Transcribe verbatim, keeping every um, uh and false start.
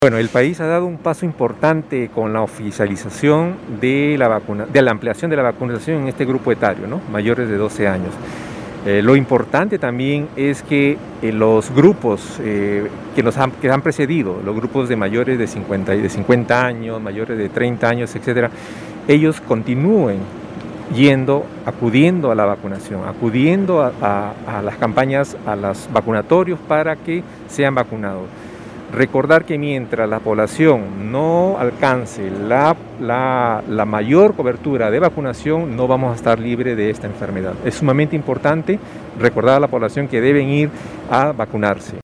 Bueno, el país ha dado un paso importante con la oficialización de la vacuna, de la ampliación de la vacunación en este grupo etario, ¿no? Mayores de doce años. Eh, lo importante también es que eh, los grupos eh, que nos han, que han precedido, los grupos de mayores de cincuenta, de cincuenta años, mayores de treinta años, etcétera, ellos continúen yendo, acudiendo a la vacunación, acudiendo a, a, a las campañas, a los vacunatorios para que sean vacunados. Recordar que mientras la población no alcance la, la, la mayor cobertura de vacunación, no vamos a estar libres de esta enfermedad. Es sumamente importante recordar a la población que deben ir a vacunarse.